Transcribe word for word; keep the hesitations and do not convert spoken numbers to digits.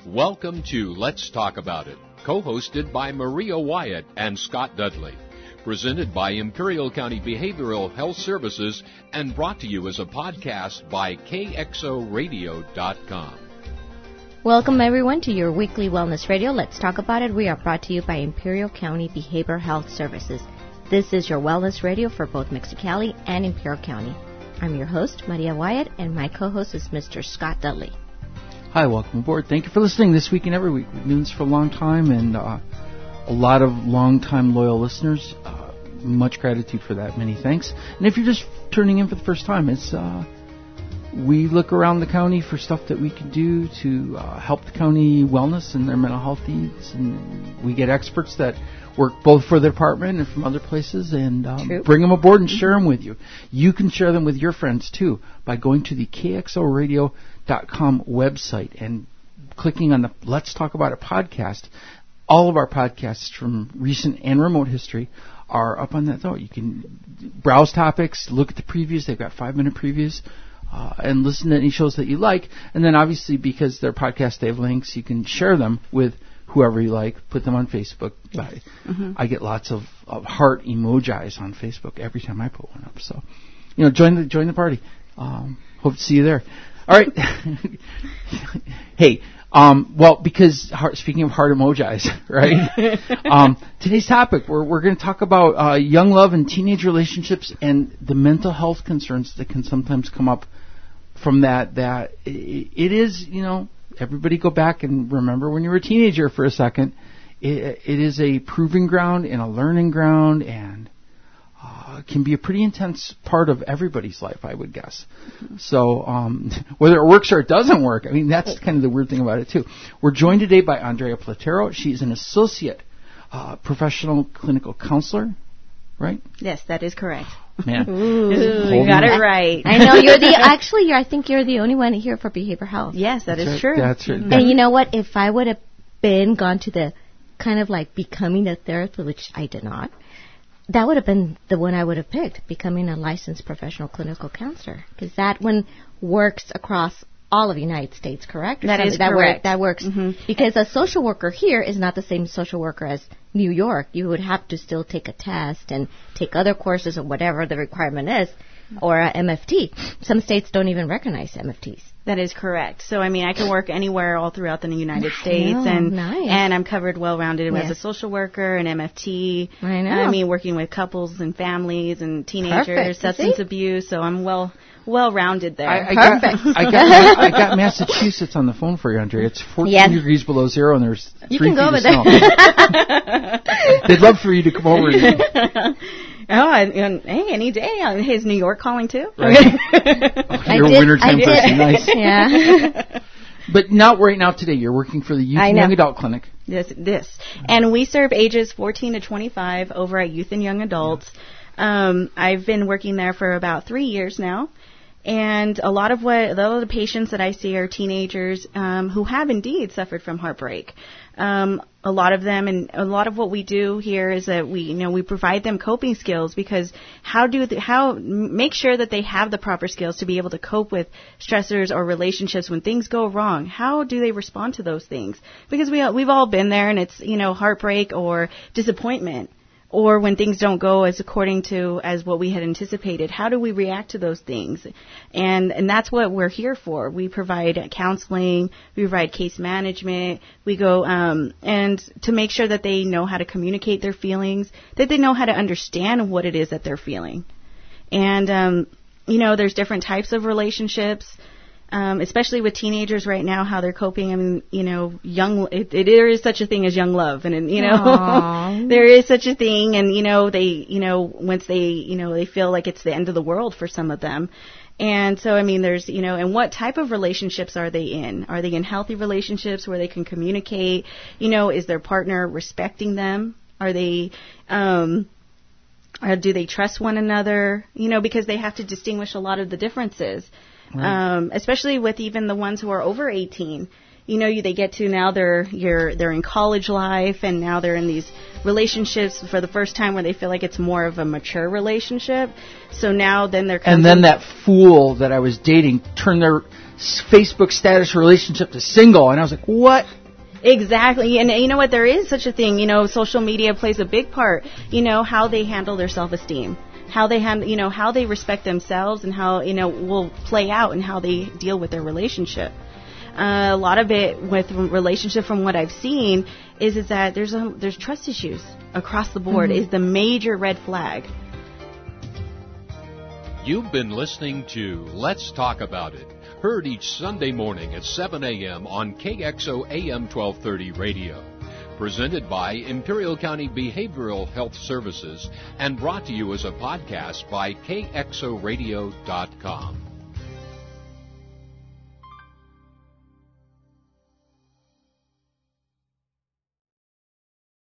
Welcome to Let's Talk About It, co-hosted by Maria Wyatt and Scott Dudley. Presented by Imperial County Behavioral Health Services and brought to you as a podcast by K X O radio dot com. Welcome everyone to your weekly wellness radio. Let's Talk About It. We are brought to you by Imperial County Behavioral Health Services. This is your wellness radio for both Mexicali and Imperial County. I'm your host, Maria Wyatt, and my co-host is Mister Scott Dudley. Hi, welcome aboard. Thank you for listening this week and every week. We've been doing this for a long time, and uh, a lot of long-time loyal listeners. Uh, much gratitude for that. Many thanks. And if you're just turning in for the first time, it's uh, we look around the county for stuff that we can do to uh, help the county wellness and their mental health needs. And we get experts that work both for the department and from other places, and um, bring them aboard and share them with you. You can share them with your friends, too, by going to the K X O radio dot com website and clicking on the Let's Talk About It podcast. All of our podcasts from recent and remote history are up on that, though. You can browse topics, look at the previews. They've got five-minute previews, uh, and listen to any shows that you like. And then, obviously, because they're podcasts, they have links. You can share them with whoever you like, put them on Facebook. Yes. I, mm-hmm. I get lots of, of heart emojis on Facebook every time I put one up. So, you know, join the join the party. Um, hope to see you there. All right. Hey, um, well, because heart, speaking of heart emojis, right? um, today's topic, we're we're going to talk about uh, young love and teenage relationships and the mental health concerns that can sometimes come up from that. That it, it is, you know. Everybody go back and remember when you were a teenager for a second. It, it is a proving ground and a learning ground, and uh, can be a pretty intense part of everybody's life, I would guess. So um, whether it works or it doesn't work, I mean, that's kind of the weird thing about it, too. We're joined today by Andrea Platero. She's an associate uh, professional clinical counselor, right? Yes, that is correct. Man, Ooh, you got it right. I know you're the actually. You're, I think you're the only one here for behavioral health. Yes, that That's is right. true. That's right. Mm-hmm. And you know what? If I would have been gone to the kind of like becoming a therapist, which I did not, that would have been the one I would have picked, becoming a licensed professional clinical counselor, because that one works across all of the United States, correct? Or that is that correct. Work, that works. Mm-hmm. Because a social worker here is not the same social worker as New York. You would have to still take a test and take other courses or whatever the requirement is, or a M F T. Some states don't even recognize M F Ts. That is correct. So, I mean, I can work anywhere all throughout the United States, know, and nice. and I'm covered well-rounded Yes. as a social worker, an M F T. I know. I mean, working with couples and families and teenagers, Perfect. substance See? abuse. So I'm well well-rounded there. I, I got, I got I got Massachusetts on the phone for you, Andrea. It's fourteen Yes. degrees below zero, and there's You three can go feet over of there. snow. They'd love for you to come over. And, Oh, I, and, hey, any day. Is New York calling too? right. Oh, you're a did- wintertime I person. did. Nice. Yeah. But not right now today. You're working for the Youth I and know. Young Adult Clinic. This, this. And we serve ages fourteen to twenty-five over at Youth and Young Adults. Um, I've been working there for about three years now. And a lot of what, a lot of the patients that I see are teenagers um, who have indeed suffered from heartbreak. Um, a lot of them, and a lot of what we do here is that we, you know, we provide them coping skills, because how do the, how make sure that they have the proper skills to be able to cope with stressors or relationships when things go wrong. How do they respond to those things? Because we we've all been there, and it's, you know, heartbreak or disappointment, or when things don't go as according to as what we had anticipated. How do we react to those things? And and that's what we're here for. We provide counseling, we provide case management, we go um, and to make sure that they know how to communicate their feelings, that they know how to understand what it is that they're feeling. And um, you know, there's different types of relationships. Um, especially with teenagers right now, how they're coping. I mean, you know, young, it, it, there is such a thing as young love, and, and you know, there is such a thing, and, you know, they, you know, once they, you know, they feel like it's the end of the world for some of them. And so, I mean, there's, you know, and what type of relationships are they in? Are they in healthy relationships where they can communicate? You know, is their partner respecting them? Are they, um, or do they trust one another? You know, because they have to distinguish a lot of the differences. Right. Um, especially with even the ones who are over eighteen. you know, you, they get to now they're you're they're in college life, and now they're in these relationships for the first time where they feel like it's more of a mature relationship. So now then they're and then that fool that I was dating turned their Facebook status relationship to single, and I was like, what? Exactly. And you know what? There is such a thing. You know, social media plays a big part. You know, how they handle their self-esteem, how they handle, you know, how they respect themselves, and how, you know, will play out in how they deal with their relationship. Uh, a lot of it with relationship, from what I've seen, is is that there's a, there's trust issues across the board. Mm-hmm. Is the major red flag. You've been listening to Let's Talk About It, heard each Sunday morning at seven a.m. on K X O A M twelve thirty radio. Presented by Imperial County Behavioral Health Services and brought to you as a podcast by K X O radio dot com.